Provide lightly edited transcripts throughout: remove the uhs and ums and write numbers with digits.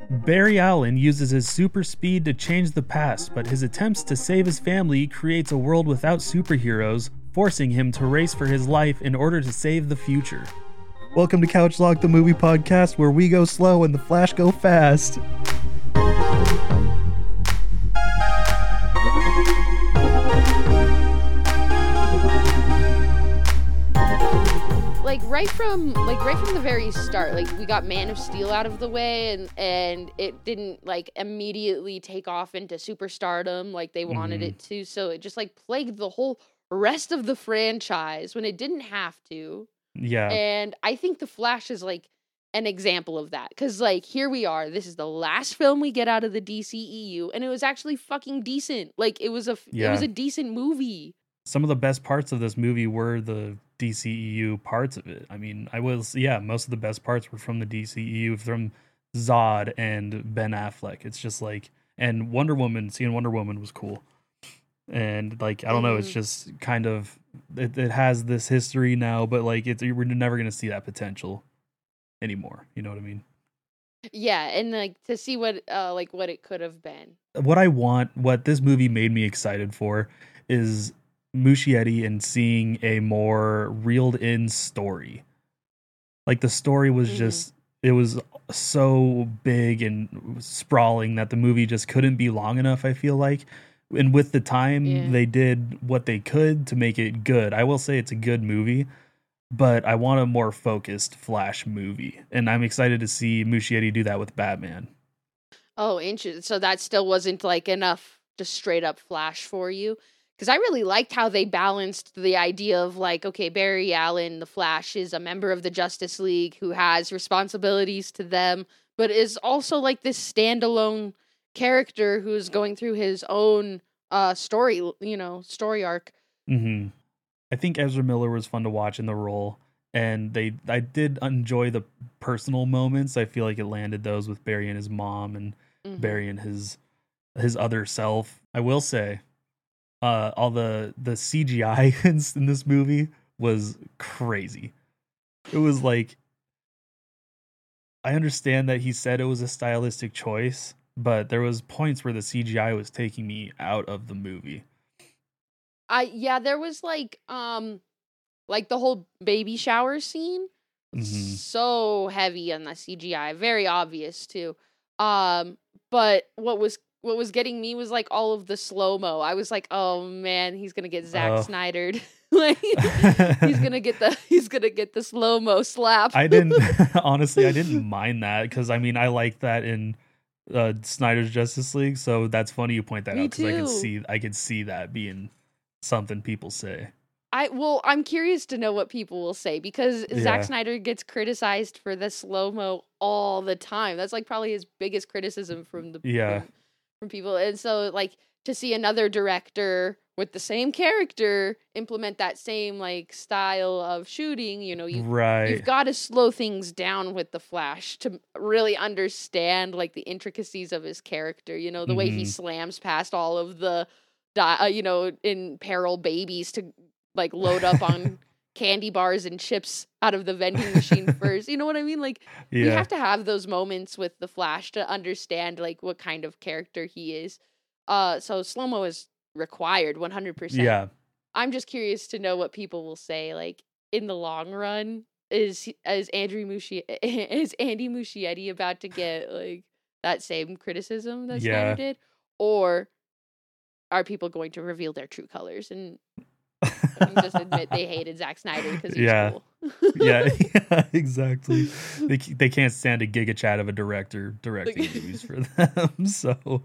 Barry Allen uses his super speed to change the past, but his attempts to save his family creates a world without superheroes, forcing him to race for his life in order to save the future. Welcome to Couch Log, the movie podcast where we go slow and the Flash go fast. Right from the very start, we got Man of Steel out of the way, and it didn't immediately take off into superstardom like they wanted it to. So it just plagued the whole rest of the franchise when it didn't have to. Yeah. And I think The Flash is an example of that, because here we are. This is the last film we get out of the DCEU, and it was actually fucking decent. It was a decent movie. Some of the best parts of this movie were the DCEU parts of it. I mean, most of the best parts were from the DCEU, from Zod and Ben Affleck. It's just and Wonder Woman, seeing Wonder Woman was cool. And I don't know, it's just kind of, it has this history now, but we're never going to see that potential anymore. You know what I mean? Yeah, and to see what it could have been. What this movie made me excited for is Muschietti and seeing a more reeled in story. The story was just, it was so big and sprawling that the movie just couldn't be long enough, I feel like. And with the time, they did what they could to make it good. I will say it's a good movie, but I want a more focused Flash movie. And I'm excited to see Muschietti do that with Batman. Oh, interesting. So that still wasn't enough just straight up Flash for you? Because I really liked how they balanced the idea of okay, Barry Allen, the Flash, is a member of the Justice League who has responsibilities to them, but is also this standalone character who's going through his own story arc. Mm-hmm. I think Ezra Miller was fun to watch in the role, and I did enjoy the personal moments. I feel like it landed those with Barry and his mom and Barry and his other self. I will say, all the CGI in this movie was crazy. It was I understand that he said it was a stylistic choice, but there was points where the CGI was taking me out of the movie. There was the whole baby shower scene. So heavy on the CGI, very obvious too. But what was getting me was all of the slow-mo. I was oh man, he's gonna get Zack Snydered. He's gonna get the slow-mo slap. I didn't mind that, because I mean I like that in Snyder's Justice League, so that's funny you point that out, because I could see that being something people say. I'm curious to know what people will say, because Zack Snyder gets criticized for the slow-mo all the time. That's probably his biggest criticism from people. And so to see another director with the same character implement that same style of shooting, you've got to slow things down with the Flash to really understand the intricacies of his character, the way he slams past all of the in peril babies to load up on candy bars and chips out of the vending machine first. You know what I mean? You have to have those moments with the Flash to understand what kind of character he is. So slow-mo is required 100%. Yeah. I'm just curious to know what people will say in the long run. Is Andy Muschietti about to get that same criticism that Snyder did, or are people going to reveal their true colors and just admit they hated Zack Snyder because he's cool? yeah, exactly. They can't stand a giga chat of a director directing movies for them. So,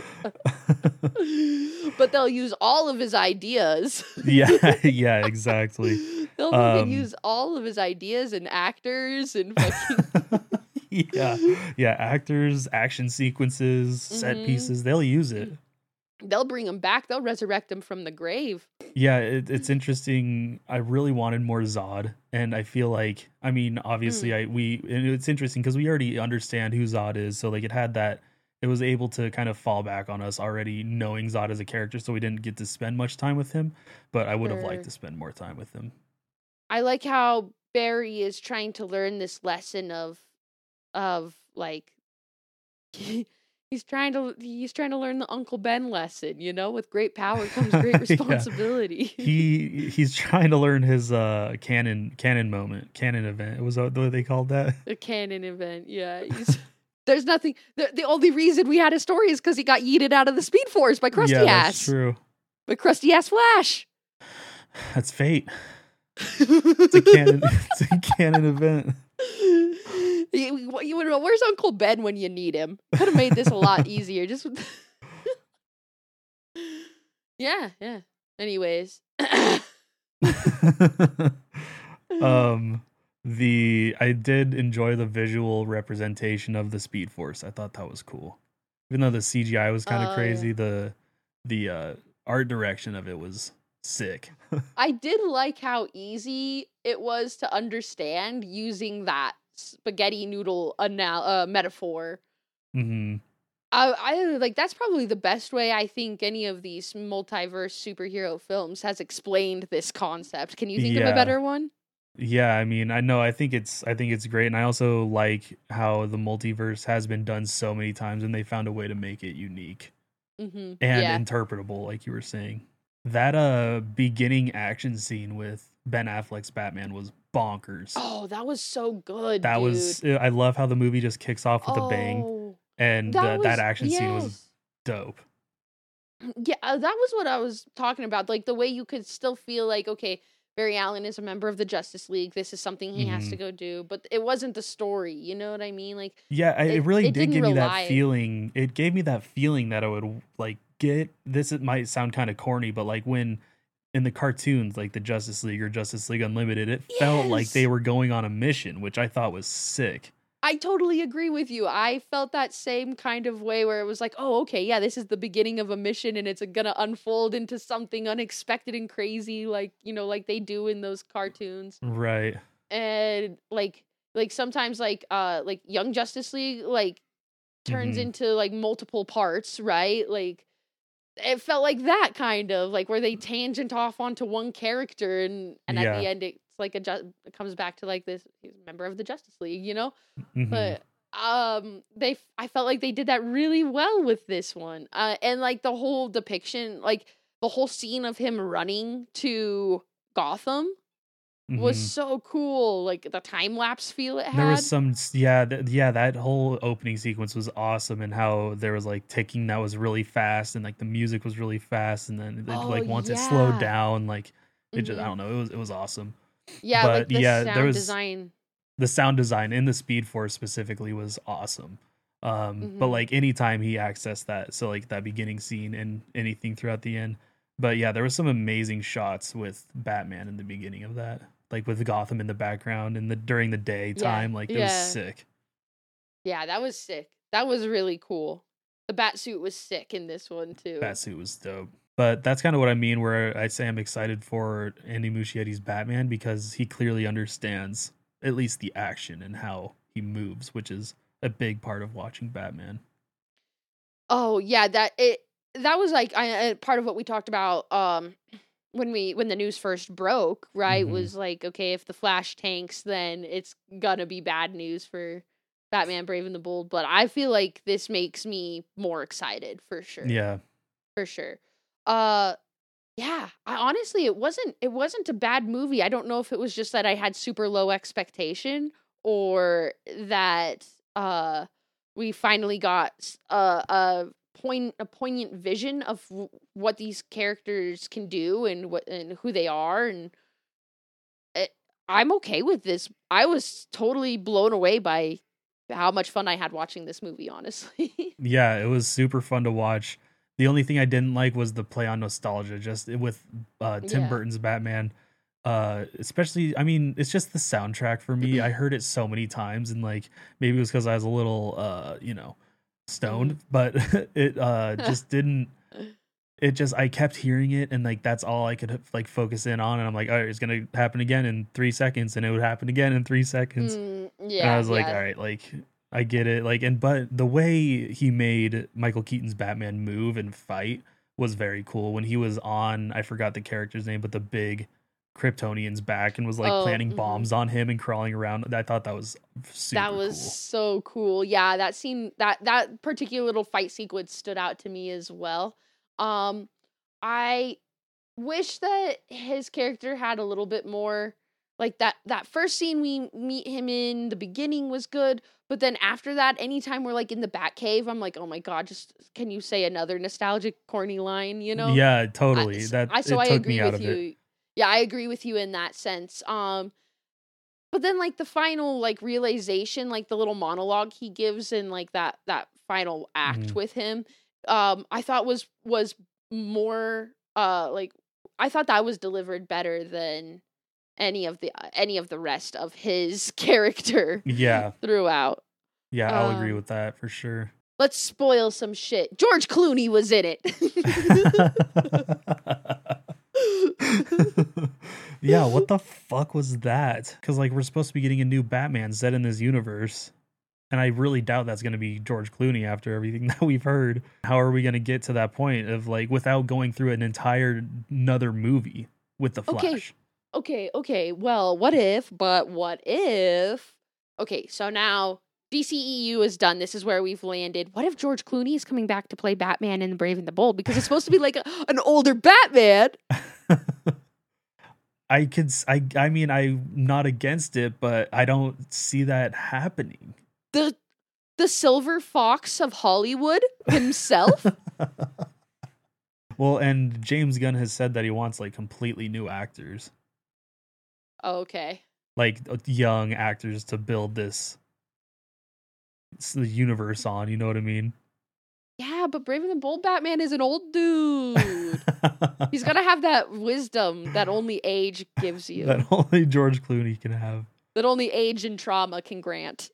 but they'll use all of his ideas. yeah, exactly. They'll use all of his ideas and actors and fucking actors, action sequences, set pieces. They'll use it. They'll bring him back. They'll resurrect him from the grave. Yeah, it's interesting. I really wanted more Zod, and I feel obviously and it's interesting because we already understand who Zod is, so it was able to kind of fall back on us already knowing Zod as a character, so we didn't get to spend much time with him, but I would have liked to spend more time with him. I like how Barry is trying to learn this lesson of he's trying to learn the Uncle Ben lesson, with great power comes great responsibility. He's trying to learn his canon event. Was that what they called that? The canon event, yeah. There's nothing. The only reason we had a story is because he got yeeted out of the Speed Force by Krusty Ass. That's true. By Krusty Ass Flash. That's fate. It's a canon event. Where's Uncle Ben when you need him? Could have made this a lot easier. Just yeah. Anyways, I did enjoy the visual representation of the Speed Force. I thought that was cool, even though the CGI was kind of crazy. Yeah. The art direction of it was sick. I did like how easy it was to understand using that spaghetti noodle metaphor. Mm-hmm. I like that's probably the best way I think any of these multiverse superhero films has explained this concept. Can you think of a better one? Yeah, I mean, I think it's great, and I also like how the multiverse has been done so many times, and they found a way to make it unique and interpretable, like you were saying. That beginning action scene with Ben Affleck's Batman was bonkers. Oh, that was so good. I love how the movie just kicks off with a bang, and that action scene was dope. Yeah, that was what I was talking about. Like the way you could still feel like, okay, Barry Allen is a member of the Justice League. This is something he has to go do, but it wasn't the story. You know what I mean? Like, yeah, it really did give me that feeling. It gave me that feeling that I would like get this. It might sound kind of corny, but like when in the cartoons, like the Justice League or Justice League Unlimited, it felt like they were going on a mission, which I thought was sick. I totally agree with you. I felt that same kind of way where it was like, oh, okay, yeah, this is the beginning of a mission and it's gonna unfold into something unexpected and crazy, like, like they do in those cartoons. Right. And like sometimes like Young Justice League like turns into like multiple parts, right? Like it felt like that kind of like where they tangent off onto one character and at the end it's like it comes back to like this he's a member of the Justice League, But I felt like they did that really well with this one. And like the whole depiction, like the whole scene of him running to Gotham was so cool. Like the time lapse feel it had. There was some that whole opening sequence was awesome, and how there was like ticking that was really fast, and like the music was really fast, and then once it slowed down, like it just I don't know, it was awesome. Yeah, but like the sound design. The sound design in the Speed Force specifically was awesome. But like anytime he accessed that, so like that beginning scene and anything throughout the end. But yeah, there was some amazing shots with Batman in the beginning of that. Like with Gotham in the background and during the daytime, like it was sick. Yeah, that was sick. That was really cool. The Batsuit was sick in this one too. Batsuit was dope. But that's kind of what I mean where I say I'm excited for Andy Muschietti's Batman because he clearly understands at least the action and how he moves, which is a big part of watching Batman. Oh yeah, that was like part of what we talked about when the news first broke, right? Was like, okay, if the Flash tanks, then it's gonna be bad news for Batman Brave and the Bold. But I feel like this makes me more excited for sure. Yeah, for sure. Yeah, honestly, it wasn't a bad movie. I don't know if it was just that I had super low expectation or that we finally got a poignant vision of what these characters can do and who they are, and I'm okay with this. I was totally blown away by how much fun I had watching this movie, honestly. Yeah, it was super fun to watch. The only thing I didn't like was the play on nostalgia, just with Tim Burton's Batman. Especially, I mean, it's just the soundtrack for me. I heard it so many times, and like maybe it was because I was a little, stoned, but it just didn't. It just I kept hearing it, and like that's all I could like focus in on, and I'm like, all right, it's gonna happen again in 3 seconds, and it would happen again in 3 seconds. And I was like, all right, like. I get it. But the way he made Michael Keaton's Batman move and fight was very cool. When he was on, I forgot the character's name, but the big Kryptonians back and was like planting bombs on him and crawling around. I thought that was super That was so cool. Yeah, that scene, that particular little fight sequence stood out to me as well. I wish that his character had a little bit more, like that first scene we meet him in the beginning was good, but then after that, anytime we're like in the Batcave, I'm like, oh my god, just can you say another nostalgic corny line, you know? Yeah, totally. I agree with you. Yeah, I agree with you in that sense. But then like the final like realization, like the little monologue he gives in like that final act with him, I thought was more like, I thought that was delivered better than any of the rest of his character. Yeah. Throughout. Yeah, I'll agree with that for sure. Let's spoil some shit. George Clooney was in it. Yeah, what the fuck was that? Because like we're supposed to be getting a new Batman set in this universe, and I really doubt that's going to be George Clooney after everything that we've heard. How are we going to get to that point of like without going through an entire another movie with the Flash? Okay. Well, what if? Okay, so now DCEU is done. This is where we've landed. What if George Clooney is coming back to play Batman in The Brave and the Bold? Because it's supposed to be like an older Batman. I mean, I'm not against it, but I don't see that happening. The Silver Fox of Hollywood himself? Well, and James Gunn has said that he wants like completely new actors. Oh, okay. Like young actors to build this the universe on, you know what I mean? Yeah, but Brave and the Bold Batman is an old dude. He's got to have that wisdom that only age gives you. That only George Clooney can have. That only age and trauma can grant.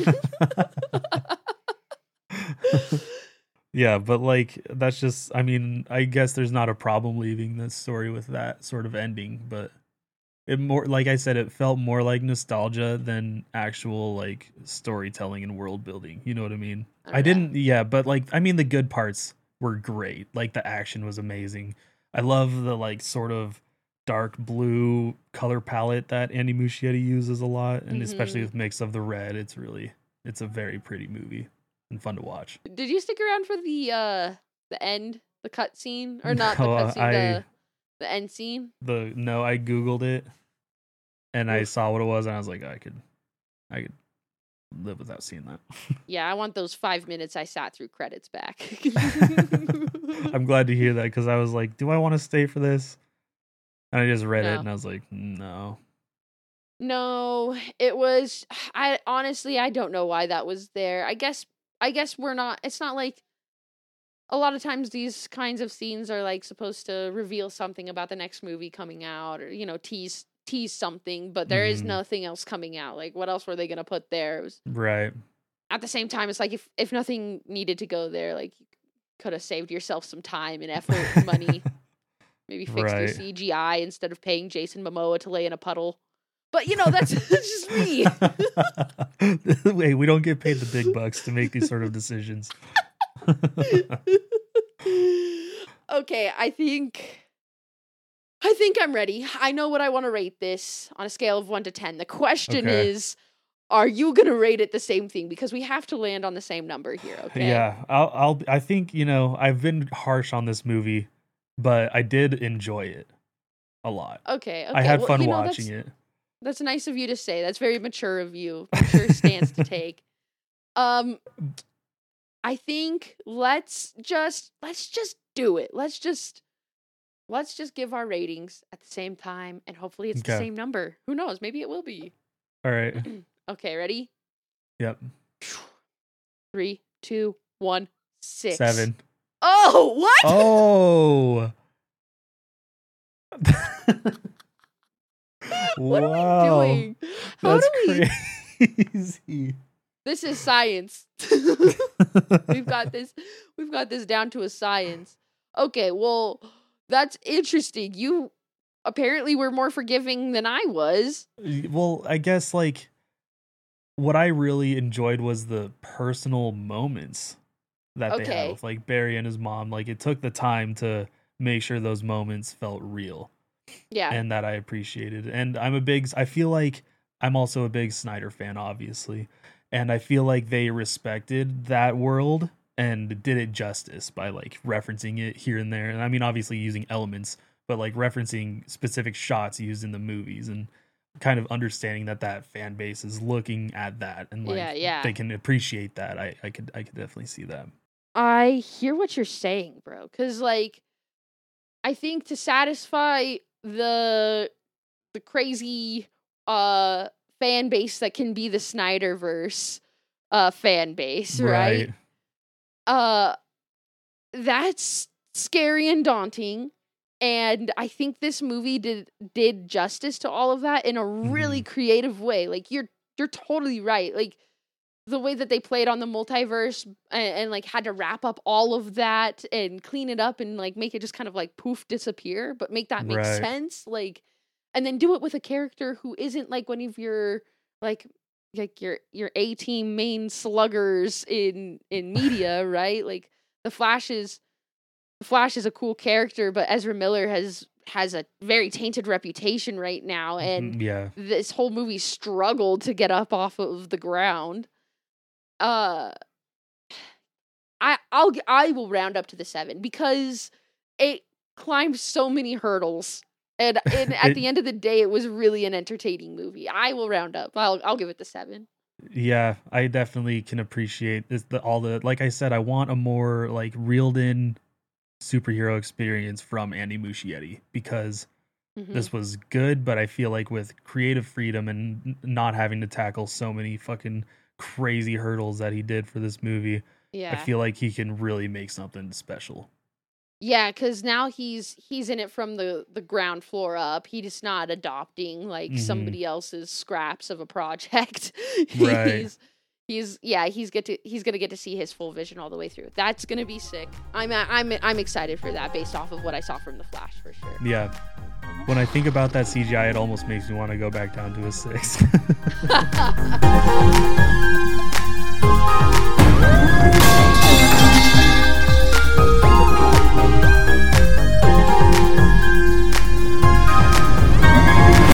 Yeah, but like that's just, I mean, I guess there's not a problem leaving this story with that sort of ending, but it more, like I said, it felt more like nostalgia than actual like storytelling and world building. You know what I mean? I didn't, yeah, but like, I mean, the good parts were great. Like the action was amazing. I love the like sort of dark blue color palette that Andy Muschietti uses a lot, and especially with mix of the red. It's a very pretty movie and fun to watch. Did you stick around for the end, the cut scene, or not the cut scene, the end scene? No, I Googled it and I saw what it was, and I was like, I could live without seeing that. Yeah, I want those 5 minutes I sat through credits back. I'm glad to hear that, because I was like, do I want to stay for this? And I just read it and I was like, no. No, it was, I honestly don't know why that was there. I guess we're not, it's not like, a lot of times these kinds of scenes are like supposed to reveal something about the next movie coming out, or, you know, tease something, but there is nothing else coming out. Like, what else were they going to put there? It was, right. At the same time, it's like, if nothing needed to go there, like, you could have saved yourself some time and effort, money, maybe fixed your CGI instead of paying Jason Momoa to lay in a puddle. But, you know, that's just me. Wait, we don't get paid the big bucks to make these sort of decisions. Okay, I think I'm ready. I know what I want to rate this on a scale of 1 to 10. The question is, are you going to rate it the same thing? Because we have to land on the same number here, okay? Yeah, I think, you know, I've been harsh on this movie, but I did enjoy it a lot. Okay. I had fun watching it. That's nice of you to say. That's very mature of you. Mature stance to take. I think let's just do it. Let's just give our ratings at the same time, and hopefully it's the same number. Who knows? Maybe it will be. All right. Okay, ready? Yep. 3, 2, 1, 6. 7. Oh, what? Oh. What are we doing? That's crazy. This is science. We've got this down to a science. Okay, well, that's interesting. You apparently were more forgiving than I was. Well, I guess like what I really enjoyed was the personal moments that they have with like Barry and his mom. Like it took the time to make sure those moments felt real. Yeah. And that I appreciated. And I feel like I'm also a big Snyder fan, obviously. And I feel like they respected that world and did it justice by like referencing it here and there. And I mean, obviously using elements, but like referencing specific shots used in the movies and kind of understanding that fan base is looking at that and like they can appreciate that. I could definitely see that. I hear what you're saying, bro. Cause like I think to satisfy the crazy fan base that can be the Snyderverse fan base, right? That's scary and daunting. And I think this movie did justice to all of that in a really creative way. Like you're totally right. Like the way that they played on the multiverse and like had to wrap up all of that and clean it up and like make it just kind of like poof disappear, but make that make sense. Like, and then do it with a character who isn't like one of your like your A-team main sluggers in media, right? Like the Flash is a cool character, but Ezra Miller has a very tainted reputation right now, and this whole movie struggled to get up off of the ground. I will round up to the 7 because it climbed so many hurdles, and at the end of the day, it was really an entertaining movie. I will round up. I'll give it the 7. Yeah, I definitely can appreciate this. Like I said, I want a more like reeled in superhero experience from Andy Muschietti because this was good, but I feel like with creative freedom and not having to tackle so many fucking crazy hurdles that he did for this movie, I feel like he can really make something special. Yeah, because now he's in it from the ground floor up. He's not adopting like somebody else's scraps of a project. Right. He's gonna get to see his full vision all the way through. That's gonna be sick. I'm excited for that based off of what I saw from The Flash for sure. Yeah. When I think about that CGI, it almost makes me want to go back down to a 6.